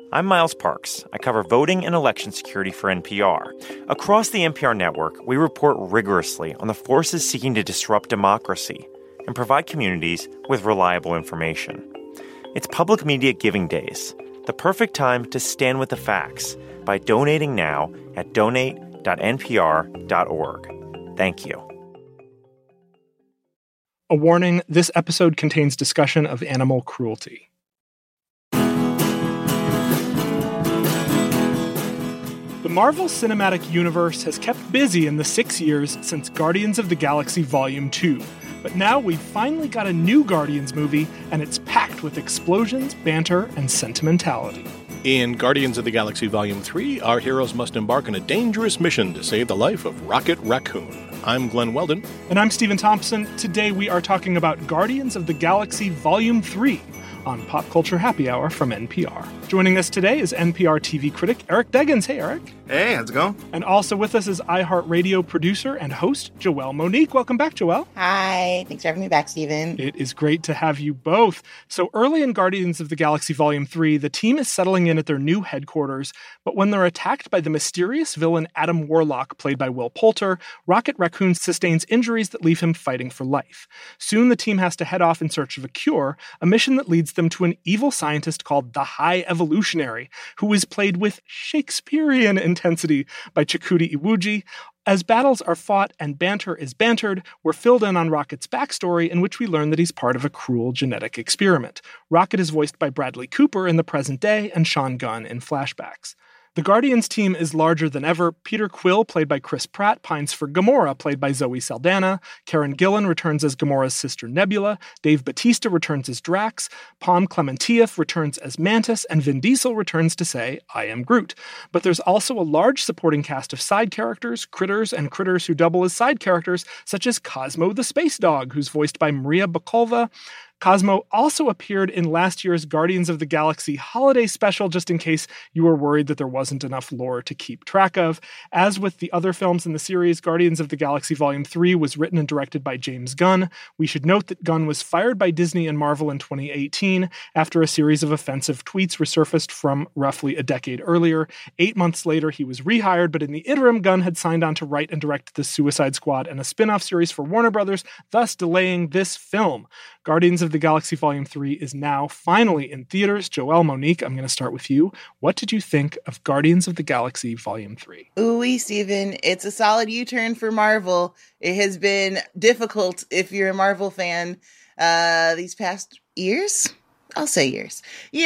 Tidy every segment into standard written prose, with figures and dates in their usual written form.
I'm Miles Parks. I cover voting and election security for NPR. Across the NPR network, we report rigorously on the forces seeking to disrupt democracy and provide communities with reliable information. It's Public Media Giving Days, the perfect time to stand with the facts by donating now at donate.npr.org. Thank you. A warning, this episode contains discussion of animal cruelty. The Marvel Cinematic Universe has kept busy in the 6 years since Guardians of the Galaxy Volume 2. But now we've finally got a new Guardians movie, and it's packed with explosions, banter, and sentimentality. In Guardians of the Galaxy Volume 3, our heroes must embark on a dangerous mission to save the life of Rocket Raccoon. I'm Glenn Weldon. And I'm Stephen Thompson. Today we are talking about Guardians of the Galaxy Volume 3 on Pop Culture Happy Hour from NPR. Joining us today is NPR TV critic Eric Deggans. Hey, Eric. Hey, how's it going? And also with us is iHeartRadio producer and host Joelle Monique. Welcome back, Joelle. Hi. Thanks for having me back, Stephen. It is great to have you both. So early in Guardians of the Galaxy Volume 3, the team is settling in at their new headquarters, but when they're attacked by the mysterious villain Adam Warlock, played by Will Poulter, Rocket Raccoon sustains injuries that leave him fighting for life. Soon the team has to head off in search of a cure, a mission that leads them to an evil scientist called the High Evolutionary, who is played with Shakespearean intensity by Chakudi Iwuji. As battles are fought and banter is bantered, we're filled in on Rocket's backstory, in which we learn that he's part of a cruel genetic experiment. Rocket is voiced by Bradley Cooper in the present day and Sean Gunn in flashbacks. The Guardians team is larger than ever. Peter Quill, played by Chris Pratt, pines for Gamora, played by Zoe Saldana. Karen Gillan returns as Gamora's sister Nebula. Dave Bautista returns as Drax. Pom Klementieff returns as Mantis. And Vin Diesel returns to say, I am Groot. But there's also a large supporting cast of side characters, critters, and critters who double as side characters, such as Cosmo the Space Dog, who's voiced by Maria Bakalova. Cosmo also appeared in last year's Guardians of the Galaxy holiday special, just in case you were worried that there wasn't enough lore to keep track of. As with the other films in the series, Guardians of the Galaxy Volume 3 was written and directed by James Gunn. We should note that Gunn was fired by Disney and Marvel in 2018 after a series of offensive tweets resurfaced from roughly a decade earlier. 8 months later, he was rehired, but in the interim, Gunn had signed on to write and direct The Suicide Squad and a spin-off series for Warner Brothers, thus delaying this film. Guardians of the Galaxy Volume 3 is now finally in theaters. Joelle Monique, I'm going to start with you. What did you think of Guardians of the Galaxy Volume 3? Ooh-wee, Stephen. It's a solid U-turn for Marvel. It has been difficult if you're a Marvel fan these past years. I'll say years.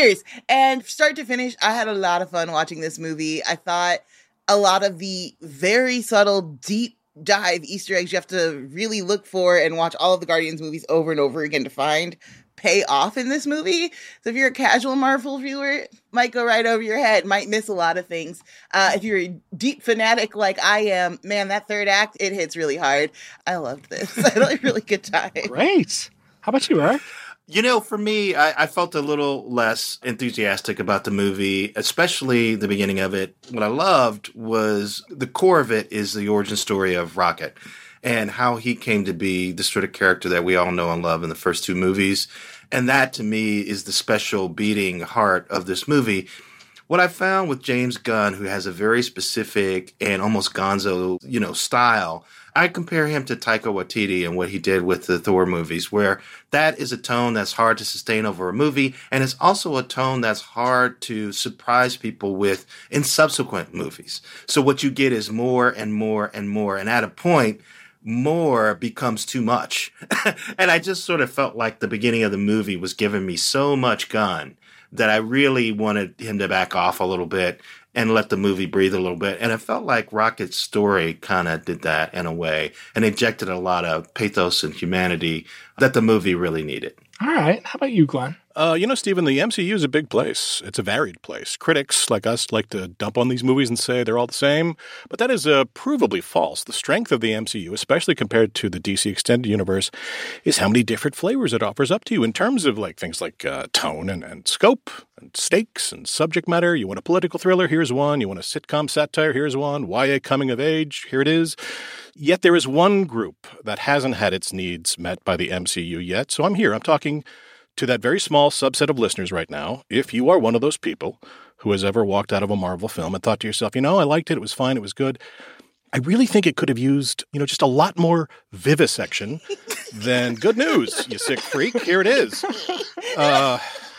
And start to finish, I had a lot of fun watching this movie. I thought a lot of the very subtle, deep dive Easter eggs you have to really look for and watch all of the Guardians movies over and over again to find pay off in this movie. So if you're a casual Marvel viewer, it might go right over your head, might miss a lot of things. If you're a deep fanatic like I am, man, that third act, it hits really hard. I loved this. I had a really good time. Great. How about you, Eric? You know, for me, I felt a little less enthusiastic about the movie, especially the beginning of it. What I loved was the core of it is the origin story of Rocket and how he came to be the sort of character that we all know and love in the first two movies. And that, to me, is the special beating heart of this movie. What I found with James Gunn, who has a very specific and almost gonzo, style, I compare him to Taika Waititi and what he did with the Thor movies, where that is a tone that's hard to sustain over a movie, and it's also a tone that's hard to surprise people with in subsequent movies. So what you get is more and more and more, and at a point, more becomes too much. And I just sort of felt like the beginning of the movie was giving me so much Gunn that I really wanted him to back off a little bit and let the movie breathe a little bit. And it felt like Rocket's story kind of did that in a way and injected a lot of pathos and humanity that the movie really needed. All right. How about you, Glenn? Stephen, the MCU is a big place. It's a varied place. Critics like us like to dump on these movies and say they're all the same, but that is provably false. The strength of the MCU, especially compared to the DC Extended Universe, is how many different flavors it offers up to you in terms of things like tone and scope and stakes and subject matter. You want a political thriller? Here's one. You want a sitcom satire? Here's one. YA coming of age? Here it is. Yet there is one group that hasn't had its needs met by the MCU yet, so I'm here. I'm talking to that very small subset of listeners right now, if you are one of those people who has ever walked out of a Marvel film and thought to yourself, I liked it, it was fine, it was good, I really think it could have used, just a lot more vivisection than good news, you sick freak. Here it is. Let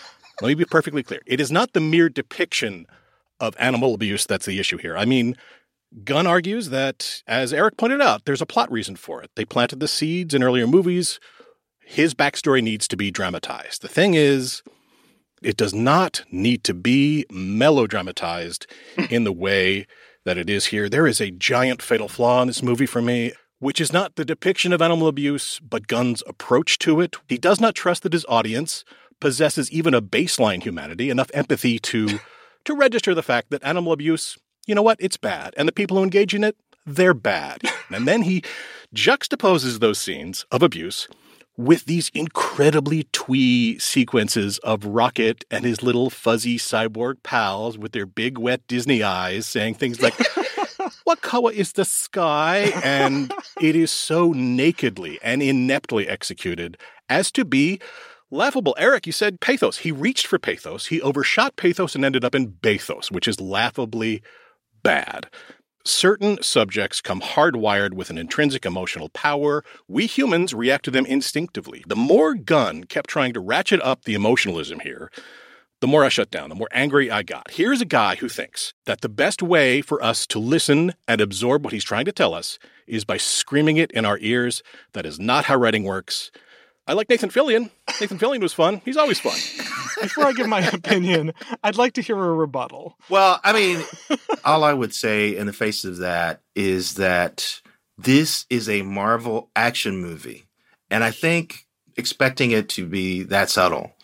me be perfectly clear. It is not the mere depiction of animal abuse that's the issue here. I mean, Gunn argues that, as Eric pointed out, there's a plot reason for it. They planted the seeds in earlier movies. His backstory needs to be dramatized. The thing is, it does not need to be melodramatized in the way that it is here. There is a giant fatal flaw in this movie for me, which is not the depiction of animal abuse, but Gunn's approach to it. He does not trust that his audience possesses even a baseline humanity, enough empathy to register the fact that animal abuse, it's bad. And the people who engage in it, they're bad. And then he juxtaposes those scenes of abuse with these incredibly twee sequences of Rocket and his little fuzzy cyborg pals with their big wet Disney eyes saying things like, what color is the sky? And it is so nakedly and ineptly executed as to be laughable. Eric, you said pathos. He reached for pathos. He overshot pathos and ended up in bathos, which is laughably bad. Certain subjects come hardwired with an intrinsic emotional power. We humans react to them instinctively. The more Gunn kept trying to ratchet up the emotionalism here, the more I shut down, the more angry I got. Here's a guy who thinks that the best way for us to listen and absorb what he's trying to tell us is by screaming it in our ears. That is not how writing works. I like Nathan Fillion. Nathan Fillion was fun. He's always fun. Before I give my opinion, I'd like to hear a rebuttal. Well, I mean, all I would say in the face of that is that this is a Marvel action movie. And I think expecting it to be that subtle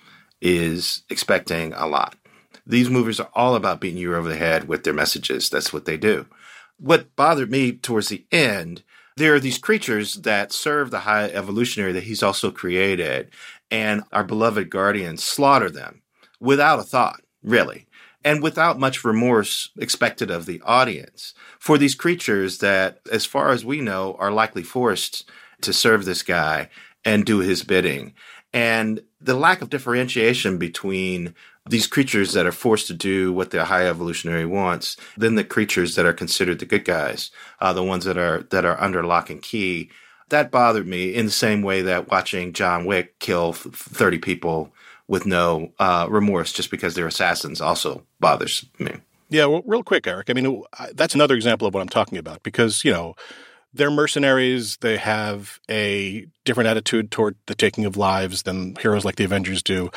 is expecting a lot. These movies are all about beating you over the head with their messages. That's what they do. What bothered me towards the end, there are these creatures that serve the high evolutionary that he's also created, and our beloved guardians slaughter them without a thought, really, and without much remorse expected of the audience for these creatures that, as far as we know, are likely forced to serve this guy and do his bidding. And the lack of differentiation between these creatures that are forced to do what the high evolutionary wants, then the creatures that are considered the good guys, the ones that are under lock and key, that bothered me in the same way that watching John Wick kill 30 people with no remorse just because they're assassins also bothers me. Yeah, well, real quick, Eric. I mean, that's another example of what I'm talking about because, they're mercenaries. They have a different attitude toward the taking of lives than heroes like the Avengers do.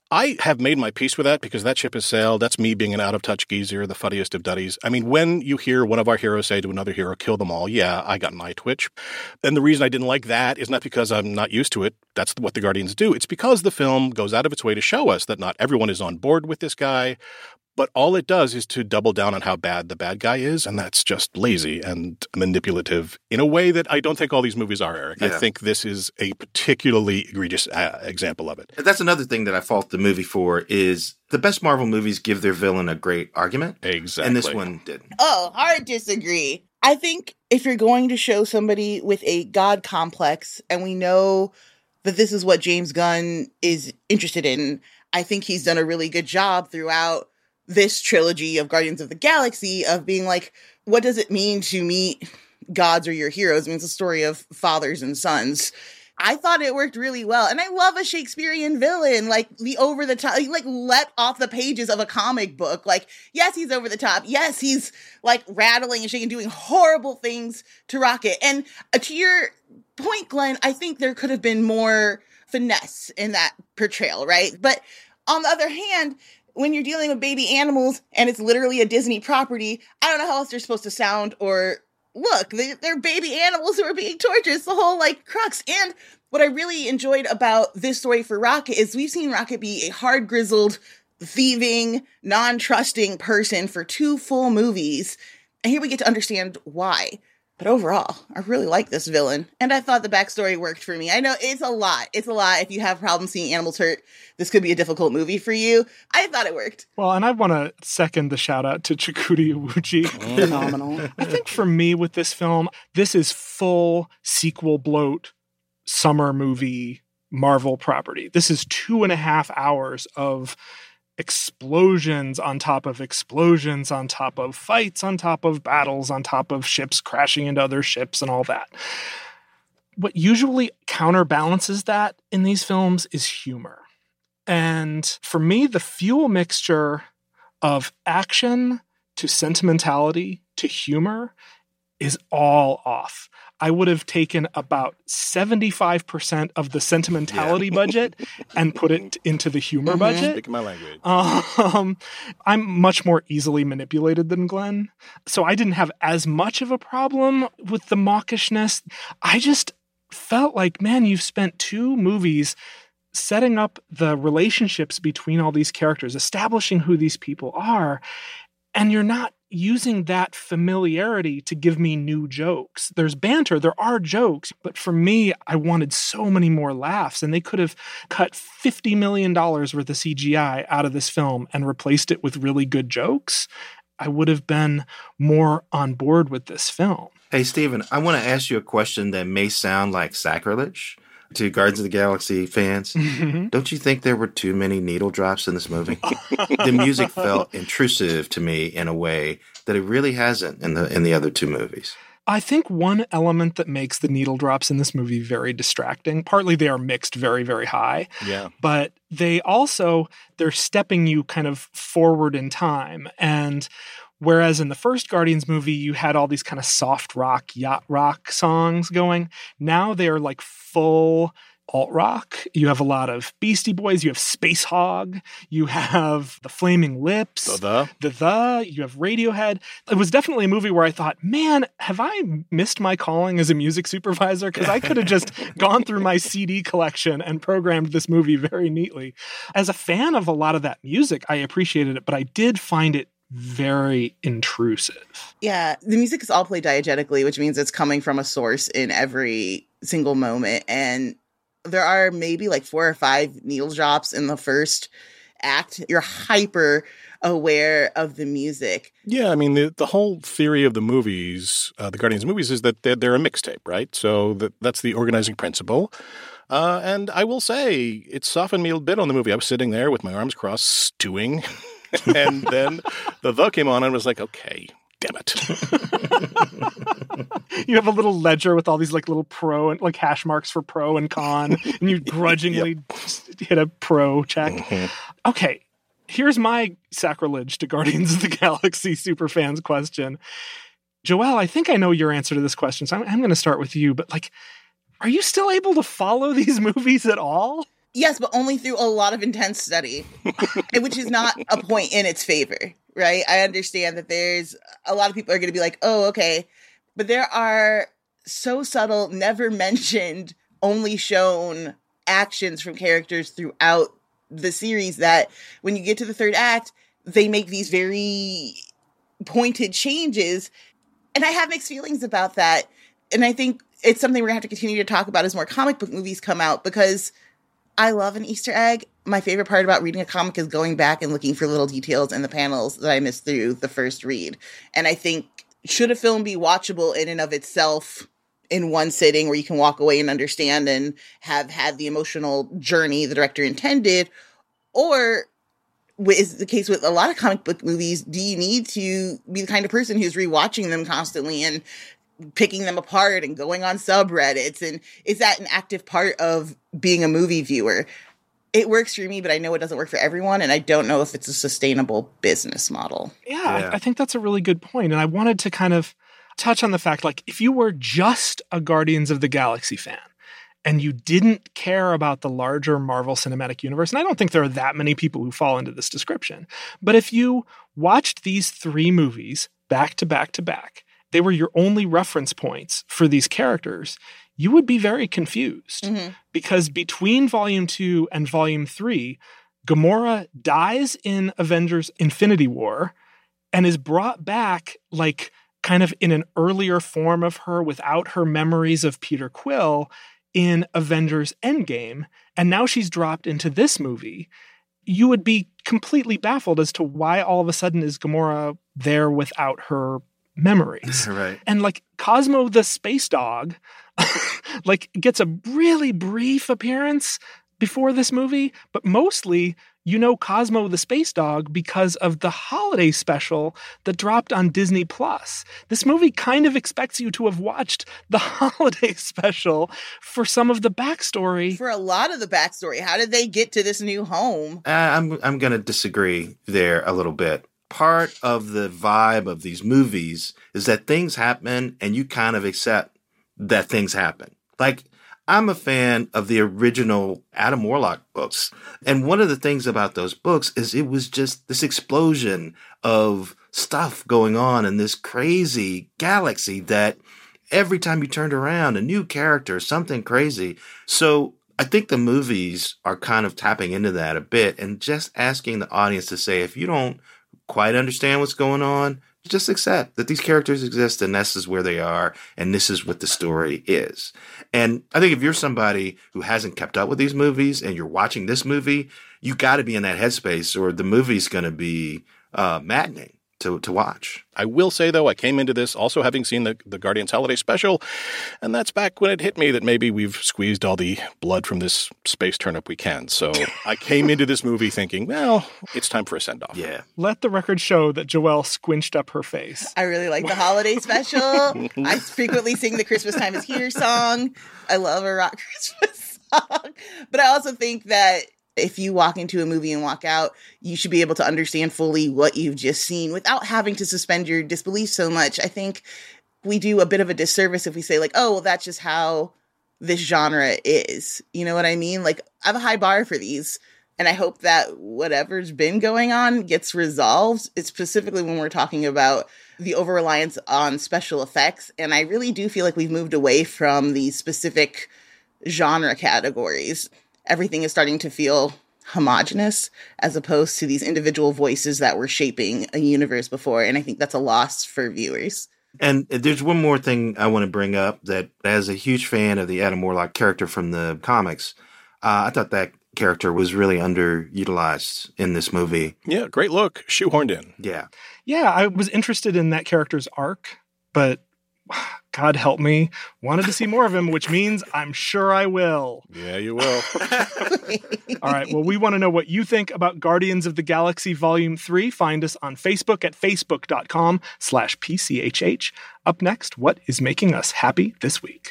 I have made my peace with that because that ship has sailed. That's me being an out-of-touch geezer, the funniest of duddies. I mean, when you hear one of our heroes say to another hero, kill them all, yeah, I got my twitch. And the reason I didn't like that is not because I'm not used to it. That's what the Guardians do. It's because the film goes out of its way to show us that not everyone is on board with this guy. But all it does is to double down on how bad the bad guy is, and that's just lazy and manipulative in a way that I don't think all these movies are, Eric. Yeah. I think this is a particularly egregious example of it. That's another thing that I fault the movie for is the best Marvel movies give their villain a great argument. Exactly. And this one didn't. Oh, hard disagree. I think if you're going to show somebody with a God complex, and we know that this is what James Gunn is interested in, I think he's done a really good job throughout this trilogy of Guardians of the Galaxy of being like, what does it mean to meet gods or your heroes? I mean, it's a story of fathers and sons. I thought it worked really well. And I love a Shakespearean villain, like the over the top, like let off the pages of a comic book. Like, yes, he's over the top. Yes, he's like rattling and shaking, doing horrible things to Rocket. And to your point, Glenn, I think there could have been more finesse in that portrayal, right? But on the other hand, when you're dealing with baby animals and it's literally a Disney property, I don't know how else they're supposed to sound or look. They're baby animals who are being tortured. It's the whole like crux. And what I really enjoyed about this story for Rocket is we've seen Rocket be a hard grizzled, thieving, non-trusting person for 2 full movies. And here we get to understand why. But overall, I really like this villain. And I thought the backstory worked for me. I know it's a lot. It's a lot. If you have problems seeing animals hurt, this could be a difficult movie for you. I thought it worked. Well, and I want to second the shout out to Chikuti Iwuji. Phenomenal. I think for me with this film, this is full sequel bloat summer movie Marvel property. This is 2.5 hours of explosions on top of explosions on top of fights on top of battles on top of ships crashing into other ships and all that. What usually counterbalances that in these films is humor. And for me, the fuel mixture of action to sentimentality to humor is all off. I would have taken about 75% of the sentimentality budget and put it into the humor budget. Speaking my language. I'm much more easily manipulated than Glenn, so I didn't have as much of a problem with the mawkishness. I just felt like, man, you've spent 2 movies setting up the relationships between all these characters, establishing who these people are, and you're not using that familiarity to give me new jokes. There's banter, there are jokes, but for me, I wanted so many more laughs, and they could have cut $50 million worth of CGI out of this film and replaced it with really good jokes. I would have been more on board with this film. Hey, Stephen, I want to ask you a question that may sound like sacrilege to Guardians of the Galaxy fans. Mm-hmm. Don't you think there were too many needle drops in this movie? The music felt intrusive to me in a way that it really hasn't in the other 2 movies. I think one element that makes the needle drops in this movie very distracting, partly they are mixed very, very high. Yeah. But they're stepping you kind of forward in time. And whereas in the first Guardians movie, you had all these kind of soft rock, yacht rock songs going, now they are like full alt rock. You have a lot of Beastie Boys. You have Space Hog. You have the Flaming Lips. You have Radiohead. It was definitely a movie where I thought, man, have I missed my calling as a music supervisor? Because I could have just gone through my CD collection and programmed this movie very neatly. As a fan of a lot of that music, I appreciated it, but I did find it very intrusive. Yeah, the music is all played diegetically, which means it's coming from a source in every single moment. And there are maybe like 4 or 5 needle drops in the first act. You're hyper aware of the music. Yeah, I mean, the whole theory of the movies, the Guardians movies, is that they're a mixtape, right? So that's the organizing principle. And I will say, it softened me a bit on the movie. I was sitting there with my arms crossed, stewing. And then the came on and was like, okay, damn it. You have a little ledger with all these like little pro and like hash marks for pro and con, and you grudgingly hit a pro check. Mm-hmm. Okay, here's my sacrilege to Guardians of the Galaxy superfans question. Joelle, I think I know your answer to this question, so I'm going to start with you. But like, are you still able to follow these movies at all? Yes, but only through a lot of intense study, which is not a point in its favor, right? I understand that there's a lot of people are going to be like, oh, okay. But there are so subtle, never mentioned, only shown actions from characters throughout the series that when you get to the 3rd act, they make these very pointed changes. And I have mixed feelings about that. And I think it's something we're going to have to continue to talk about as more comic book movies come out, because I love an Easter egg. My favorite part about reading a comic is going back and looking for little details in the panels that I missed through the first read. And I think, should a film be watchable in and of itself in one sitting where you can walk away and understand and have had the emotional journey the director intended? Or is the case with a lot of comic book movies, do you need to be the kind of person who's rewatching them constantly and picking them apart and going on subreddits? And is that an active part of being a movie viewer? It works for me, but I know it doesn't work for everyone. And I don't know if it's a sustainable business model. Yeah. I think that's a really good point. And I wanted to kind of touch on the fact, like, if you were just a Guardians of the Galaxy fan and you didn't care about the larger Marvel Cinematic Universe, and I don't think there are that many people who fall into this description, but if you watched these 3 movies back to back to back, they were your only reference points for these characters, you would be very confused. Mm-hmm. Because between Volume 2 and Volume 3, Gamora dies in Avengers Infinity War and is brought back like kind of in an earlier form of her without her memories of Peter Quill in Avengers Endgame. And now she's dropped into this movie. You would be completely baffled as to why all of a sudden is Gamora there without her memories. Right. And like Cosmo the space dog gets a really brief appearance before this movie, but mostly you know Cosmo the Space Dog because of the holiday special that dropped on Disney+. This movie kind of expects you to have watched the holiday special for some of the backstory. For a lot of the backstory. How did they get to this new home? I'm going to disagree there a little bit. Part of the vibe of these movies is that things happen and you kind of accept that things happen. Like, I'm a fan of the original Adam Warlock books. And one of the things about those books is it was just this explosion of stuff going on in this crazy galaxy that every time you turned around, a new character, something crazy. So I think the movies are kind of tapping into that a bit and just asking the audience to say, if you don't quite understand what's going on, just accept that these characters exist and this is where they are and this is what the story is. And I think if you're somebody who hasn't kept up with these movies and you're watching this movie, you got to be in that headspace or the movie's going to be maddening to watch. I will say, though, I came into this also having seen the Guardians Holiday Special, and that's back when it hit me that maybe we've squeezed all the blood from this space turnip we can. So I came into this movie thinking, well, it's time for a send-off. Yeah. Let the record show that Joelle squinched up her face. I really like the holiday special. I frequently sing the Christmas Time Is Here song. I love a rock Christmas song. But I also think that if you walk into a movie and walk out, you should be able to understand fully what you've just seen without having to suspend your disbelief so much. I think we do a bit of a disservice if we say like, oh, well, that's just how this genre is. You know what I mean? Like, I have a high bar for these. And I hope that whatever's been going on gets resolved. It's specifically when we're talking about the over-reliance on special effects. And I really do feel like we've moved away from these specific genre categories. Everything is starting to feel homogenous as opposed to these individual voices that were shaping a universe before. And I think that's a loss for viewers. And there's one more thing I want to bring up that as a huge fan of the Adam Warlock character from the comics, I thought that character was really underutilized in this movie. Yeah, great look. Shoehorned in. Yeah. Yeah, I was interested in that character's arc, but God help me, wanted to see more of him, which means I'm sure I will. Yeah, you will. All right, well, we want to know what you think about Guardians of the Galaxy Volume 3. Find us on Facebook at facebook.com/PCHH. Up next, what is making us happy this week?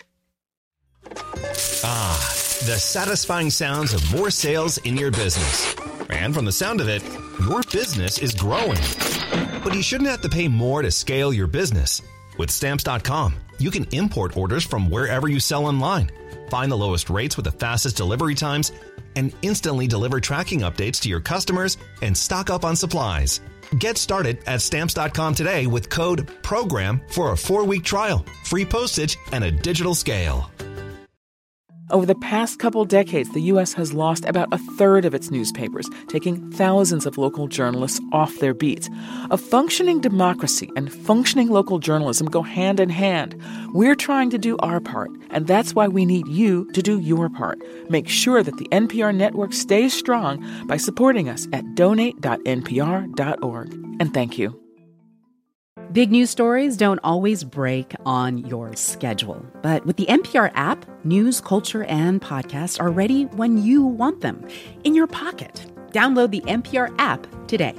The satisfying sounds of more sales in your business. And from the sound of it, your business is growing. But you shouldn't have to pay more to scale your business. With Stamps.com, you can import orders from wherever you sell online, find the lowest rates with the fastest delivery times, and instantly deliver tracking updates to your customers and stock up on supplies. Get started at Stamps.com today with code PROGRAM for a 4-week trial, free postage, and a digital scale. Over the past couple decades, the U.S. has lost about a third of its newspapers, taking thousands of local journalists off their beats. A functioning democracy and functioning local journalism go hand in hand. We're trying to do our part, and that's why we need you to do your part. Make sure that the NPR network stays strong by supporting us at donate.npr.org. And thank you. Big news stories don't always break on your schedule. But with the NPR app, news, culture, and podcasts are ready when you want them, in your pocket. Download the NPR app today.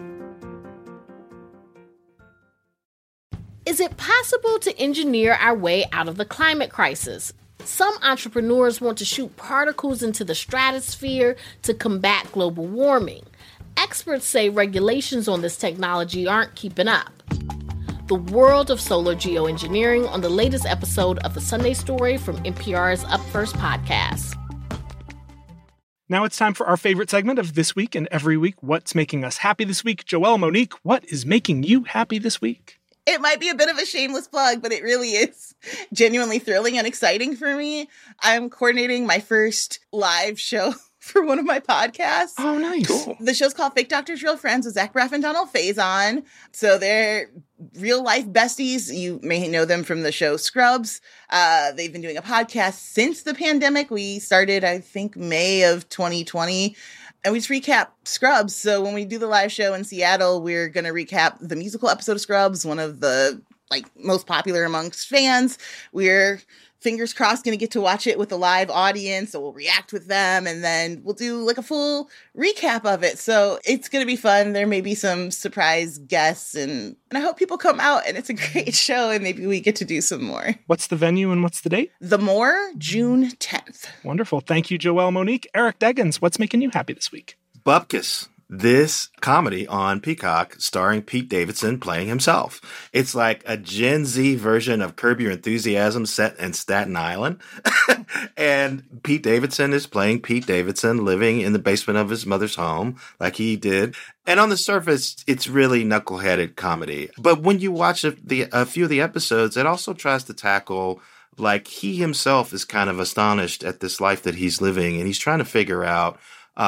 Is it possible to engineer our way out of the climate crisis? Some entrepreneurs want to shoot particles into the stratosphere to combat global warming. Experts say regulations on this technology aren't keeping up. The world of solar geoengineering on the latest episode of The Sunday Story from NPR's Up First podcast. Now it's time for our favorite segment of This Week and Every Week. What's making us happy this week? Joelle, Monique, what is making you happy this week? It might be a bit of a shameless plug, but it really is genuinely thrilling and exciting for me. I'm coordinating my first live show for one of my podcasts. Oh, nice. Cool. The show's called Fake Doctors, Real Friends with Zach Braff and Donald Faison. So they're real life besties. You may know them from the show Scrubs. They've been doing a podcast since the pandemic. We started, I think, May of 2020. And we just recap Scrubs. So when we do the live show in Seattle, we're going to recap the musical episode of Scrubs, one of the like most popular amongst fans. We're fingers crossed going to get to watch it with a live audience, so we'll react with them, and then we'll do like a full recap of it. So it's going to be fun. There may be some surprise guests, and I hope people come out, and it's a great show, and maybe we get to do some more. What's the venue and what's the date? The More, June 10th. Wonderful. Thank you, Joelle Monique. Eric Deggans, what's making you happy this week? Bupkis. This comedy on Peacock starring Pete Davidson playing himself. It's like a Gen Z version of Curb Your Enthusiasm set in Staten Island. And Pete Davidson is playing Pete Davidson living in the basement of his mother's home like he did. And on the surface, it's really knuckleheaded comedy. But when you watch a few of the episodes, it also tries to tackle, like, he himself is kind of astonished at this life that he's living, and he's trying to figure out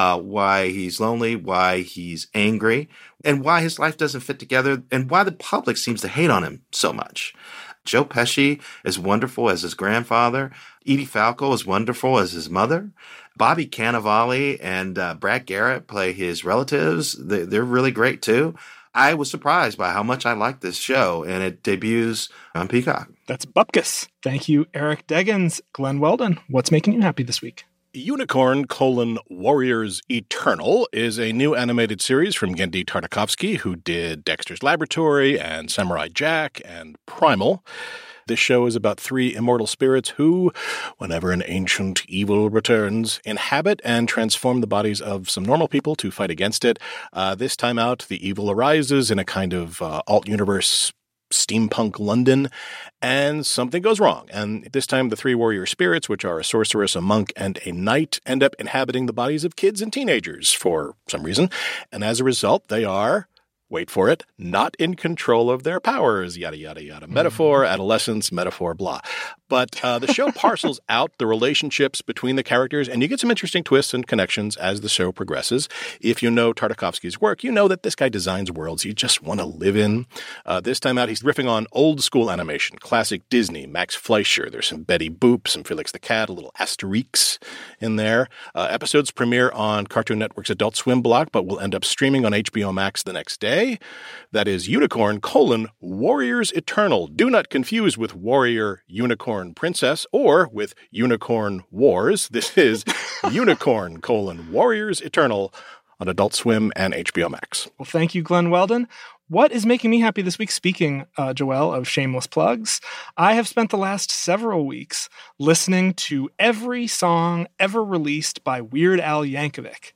why he's lonely, why he's angry, and why his life doesn't fit together, and why the public seems to hate on him so much. Joe Pesci is wonderful as his grandfather. Edie Falco is wonderful as his mother. Bobby Cannavale and Brad Garrett play his relatives. They're really great, too. I was surprised by how much I liked this show, and it debuts on Peacock. That's Bupkis. Thank you, Eric Deggans. Glenn Weldon, what's making you happy this week? Unicorn: Warriors Eternal is a new animated series from Genndy Tartakovsky, who did Dexter's Laboratory and Samurai Jack and Primal. This show is about three immortal spirits who, whenever an ancient evil returns, inhabit and transform the bodies of some normal people to fight against it. This time out, the evil arises in a kind of alt-universe steampunk London, and something goes wrong. And this time the three warrior spirits, which are a sorceress, a monk, and a knight, end up inhabiting the bodies of kids and teenagers for some reason. And as a result, they are, wait for it, not in control of their powers, yada, yada, yada. Metaphor, adolescence, metaphor, blah. But the show parcels out the relationships between the characters, and you get some interesting twists and connections as the show progresses. If you know Tartakovsky's work, you know that this guy designs worlds you just want to live in. This time out, he's riffing on old-school animation, classic Disney, Max Fleischer. There's some Betty Boop, some Felix the Cat, a little Asterix in there. Episodes premiere on Cartoon Network's Adult Swim block, but will end up streaming on HBO Max the next day. That is Unicorn: Warriors Eternal. Do not confuse with Warrior Unicorn Princess or with Unicorn Wars. This is Unicorn: Warriors Eternal on Adult Swim and HBO Max. Well, thank you, Glenn Weldon. What is making me happy this week? Speaking, Joelle, of shameless plugs, I have spent the last several weeks listening to every song ever released by Weird Al Yankovic,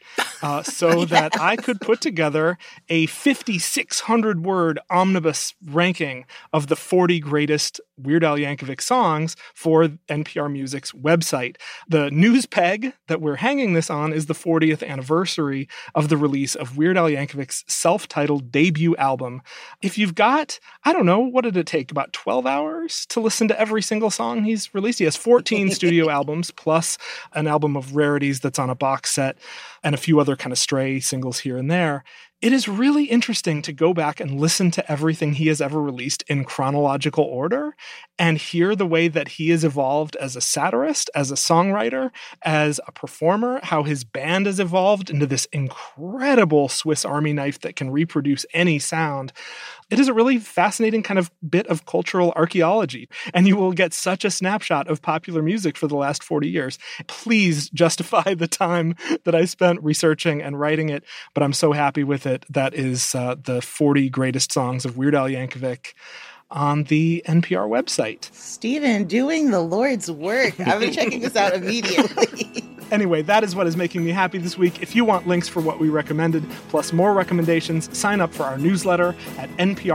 so that I could put together a 5,600-word omnibus ranking of the 40 greatest Weird Al Yankovic songs for NPR Music's website. The news peg that we're hanging this on is the 40th anniversary of the release of Weird Al Yankovic's self-titled debut album. If you've got, I don't know, what did it take? About 12 hours to listen to every single song he's released? He has 14 studio albums plus an album of rarities that's on a box set and a few other kind of stray singles here and there. It is really interesting to go back and listen to everything he has ever released in chronological order and hear the way that he has evolved as a satirist, as a songwriter, as a performer, how his band has evolved into this incredible Swiss Army knife that can reproduce any sound. It is a really fascinating kind of bit of cultural archaeology, and you will get such a snapshot of popular music for the last 40 years. Please justify the time that I spent researching and writing it, but I'm so happy with it. That is the 40 greatest songs of Weird Al Yankovic on the NPR website. Stephen, doing the Lord's work. I've been checking this out immediately. Anyway, that is what is making me happy this week. If you want links for what we recommended, plus more recommendations, sign up for our newsletter at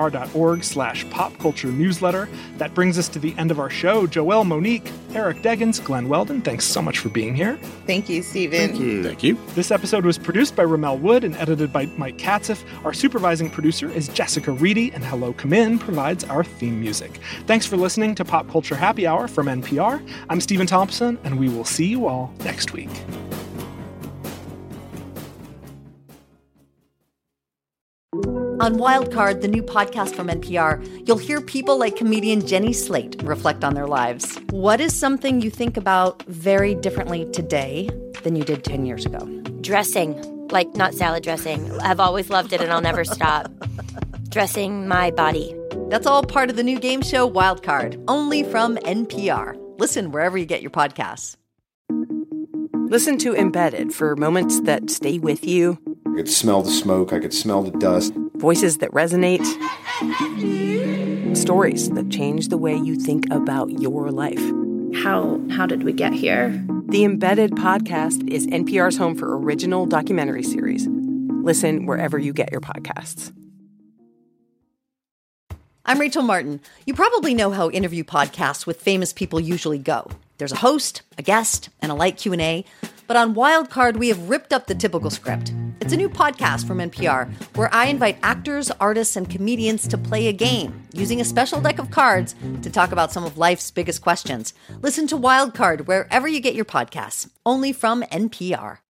npr.org/popculturenewsletter. That brings us to the end of our show. Joelle Monique, Eric Deggans, Glenn Weldon, thanks so much for being here. Thank you, Stephen. Thank you. Thank you. This episode was produced by Ramel Wood and edited by Mike Katzif. Our supervising producer is Jessica Reedy, and Hello Come In provides our theme music. Thanks for listening to Pop Culture Happy Hour from NPR. I'm Stephen Thompson, and we will see you all next week. On Wildcard, the new podcast from NPR, you'll hear people like comedian Jenny Slate reflect on their lives. What is something you think about very differently today than you did 10 years ago? Dressing, not salad dressing. I've always loved it and I'll never stop. Dressing my body. That's all part of the new game show Wildcard, only from NPR. Listen wherever you get your podcasts. Listen to Embedded for moments that stay with you. I could smell the smoke. I could smell the dust. Voices that resonate. Stories that change the way you think about your life. How did we get here? The Embedded podcast is NPR's home for original documentary series. Listen wherever you get your podcasts. I'm Rachel Martin. You probably know how interview podcasts with famous people usually go. There's a host, a guest, and a light Q&A. But on Wildcard, we have ripped up the typical script. It's a new podcast from NPR where I invite actors, artists, and comedians to play a game using a special deck of cards to talk about some of life's biggest questions. Listen to Wildcard wherever you get your podcasts, only from NPR.